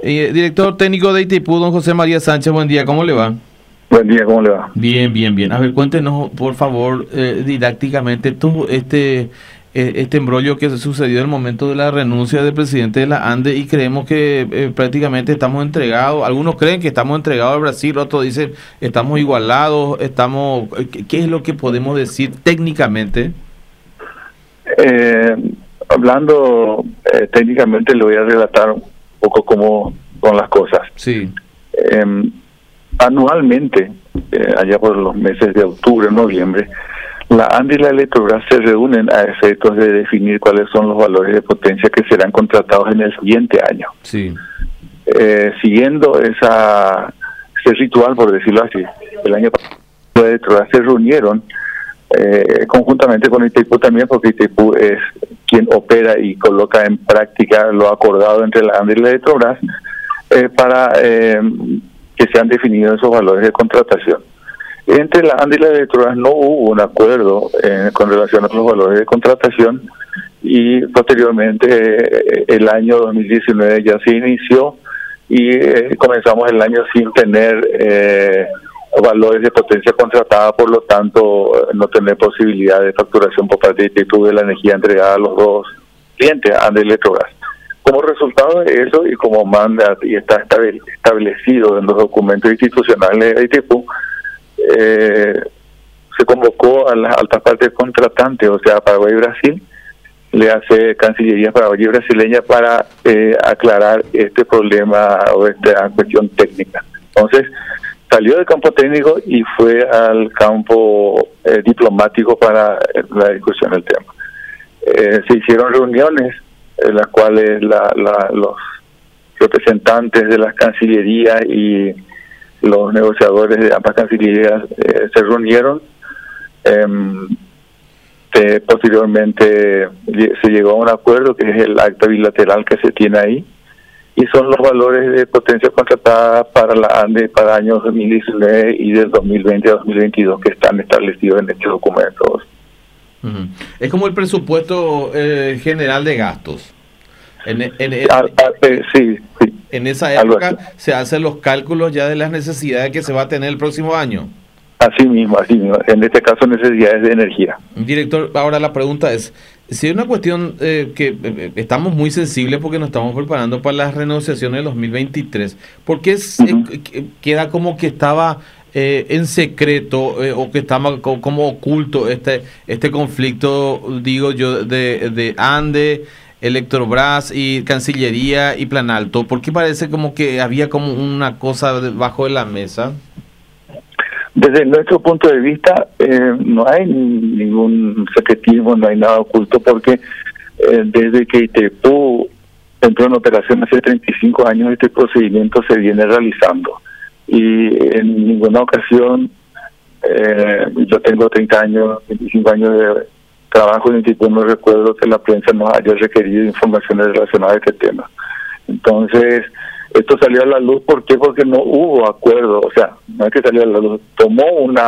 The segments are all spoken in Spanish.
Director técnico de Itaipú, don José María Sánchez, buen día, ¿cómo le va? Buen día, ¿cómo le va? Bien, bien, bien. A ver, cuéntenos, por favor, didácticamente, todo este embrollo que sucedió en el momento de la renuncia del presidente de la ANDE, y creemos que prácticamente estamos entregados. Algunos creen que estamos entregados al Brasil, otros dicen estamos igualados, ¿qué es lo que podemos decir técnicamente? Hablando técnicamente, le voy a relatar un poco cómo son las cosas. Sí. Anualmente, allá por los meses de octubre, noviembre, la ANDE y la Electrobras se reúnen a efectos de definir cuáles son los valores de potencia que serán contratados en el siguiente año. Sí. Siguiendo ese ritual, por decirlo así, el año pasado la Electrobras se reunieron conjuntamente con Itaipú también, porque Itaipú es quien opera y coloca en práctica lo acordado entre la ANDE y la Electrobras para que sean definidos esos valores de contratación. Entre la ANDE y la Electrobras no hubo un acuerdo con relación a los valores de contratación, y posteriormente el año 2019 ya se inició y comenzamos el año sin tener valores de potencia contratada, por lo tanto no tener posibilidad de facturación por parte de Itaipú de la energía entregada a los dos clientes, ANDE y Electrobras. Como resultado de eso, y como manda y está establecido en los documentos institucionales de Itaipú, se convocó a las altas partes contratantes, o sea, Paraguay y Brasil, le hace Cancillería paraguaya y brasileña para aclarar este problema o esta cuestión técnica. Entonces, salió del campo técnico y fue al campo diplomático para la discusión del tema. Se hicieron reuniones en las cuales los representantes de las cancillerías y los negociadores de ambas cancillerías se reunieron. Posteriormente se llegó a un acuerdo que es el acta bilateral que se tiene ahí, y son los valores de potencia contratada para la ANDE para años 2019 y del 2020 a 2022 que están establecidos en estos documentos. Es como el presupuesto general de gastos. Sí. En esa época se hacen los cálculos ya de las necesidades que se va a tener el próximo año. Así mismo. En este caso, necesidades de energía. Director, ahora la pregunta es, si es una cuestión que estamos muy sensibles porque nos estamos preparando para las renegociaciones de 2023, ¿por qué queda como que estaba en secreto o que estaba como oculto este conflicto, digo yo, de ANDE, Electrobras y Cancillería y Planalto? ¿Por qué parece como que había como una cosa debajo de la mesa? Desde nuestro punto de vista, no hay ningún secretismo, no hay nada oculto, porque desde que Itaipú entró en operación hace 35 años, este procedimiento se viene realizando. Y en ninguna ocasión, yo tengo 30 años, 25 años de trabajo en Itaipú, no recuerdo que la prensa nos haya requerido informaciones relacionadas a este tema. Entonces, esto salió a la luz, ¿por qué? Porque no hubo acuerdo, o sea, no es que salió a la luz, tomó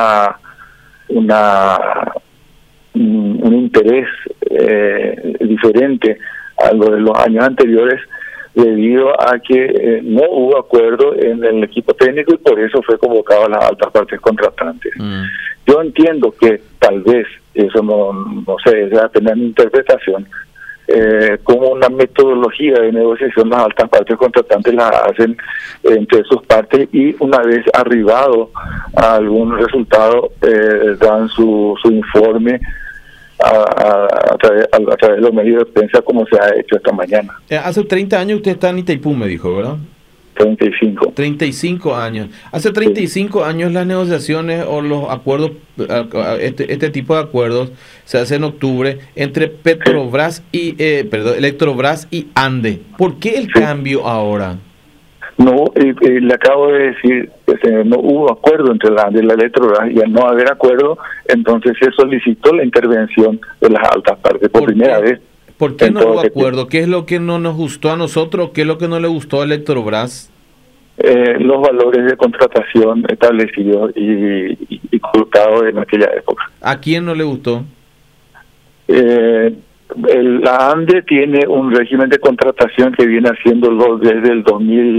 un interés diferente a lo de los años anteriores, debido a que no hubo acuerdo en el equipo técnico, y por eso fue convocado a las altas partes contratantes. Yo entiendo que tal vez, eso no sé, es apenas mi interpretación, como una metodología de negociación, las altas partes contratantes la hacen entre sus partes, y una vez arribado a algún resultado dan su informe a través de los medios de prensa, como se ha hecho esta mañana. Hace 30 años usted está en Itaipú, me dijo, ¿verdad? 35 años. Hace 35 años las negociaciones o los acuerdos, este tipo de acuerdos se hacen en octubre entre Petrobras y Electrobras y ANDE. ¿Por qué el cambio ahora? No, le acabo de decir que no hubo acuerdo entre la ANDE y la Electrobras, y al no haber acuerdo, entonces se solicitó la intervención de las altas partes por primera vez. ¿Por qué no hubo acuerdo? ¿Qué es lo que no nos gustó a nosotros? ¿Qué es lo que no le gustó a Electrobras? Los valores de contratación establecidos y colocados en aquella época. ¿A quién no le gustó? La ANDE tiene un régimen de contratación que viene haciéndolo desde el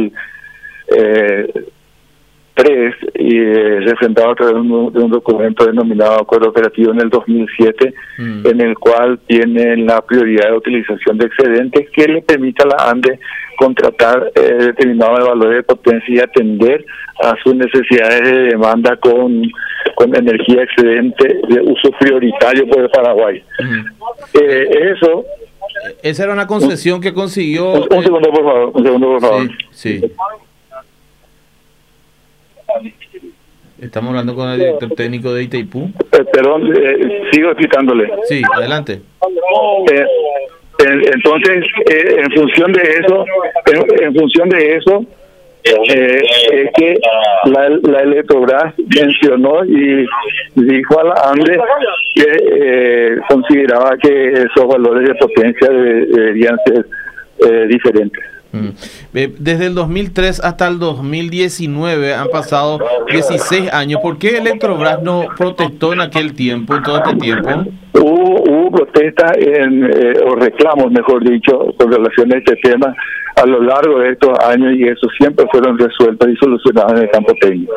2003 y refrendado a través de un documento denominado Acuerdo Operativo en el 2007, en el cual tiene la prioridad de utilización de excedentes que le permita a la ANDE contratar determinados valores de potencia y atender a sus necesidades de demanda con energía excedente de uso prioritario por el Paraguay. Eso. Esa era una concesión que consiguió. Un segundo, por favor. Un segundo, por favor. Sí. Estamos hablando con el director técnico de Itaipú. Perdón, sigo explicándole. Sí, adelante. Entonces, en función de eso, es que la Electrobras mencionó y dijo a la ANDE que consideraba que esos valores de potencia deberían ser diferentes. Desde el 2003 hasta el 2019 han pasado 16 años. ¿Por qué Electrobras no protestó en aquel tiempo, en todo este tiempo? Hubo protestas o reclamos, mejor dicho, con relación a este tema a lo largo de estos años, y eso siempre fueron resueltos y solucionados en el campo técnico.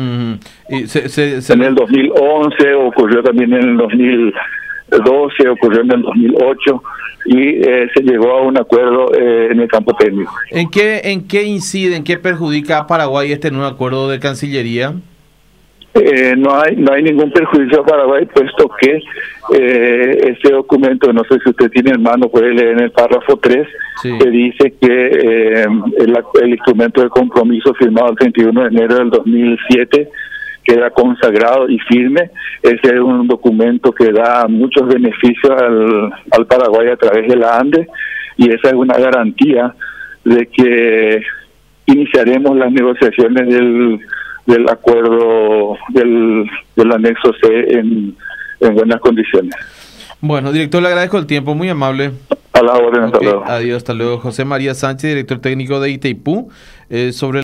En el 2011 ocurrió también, en el 2012 ocurrió, en el 2008, y se llegó a un acuerdo en el campo técnico. ¿En qué incide, en qué perjudica a Paraguay este nuevo acuerdo de Cancillería? No hay ningún perjuicio a Paraguay, puesto que este documento, no sé si usted tiene en mano, puede leer en el párrafo 3, sí, que dice que el instrumento de compromiso firmado el 31 de enero del 2007 queda consagrado y firme. Ese es un documento que da muchos beneficios al Paraguay a través de la ANDE, y esa es una garantía de que iniciaremos las negociaciones del acuerdo del anexo C en buenas condiciones. Bueno, director, le agradezco el tiempo, muy amable. A la orden, hasta luego. Adiós, hasta luego. José María Sánchez, director técnico de Itaipú, sobre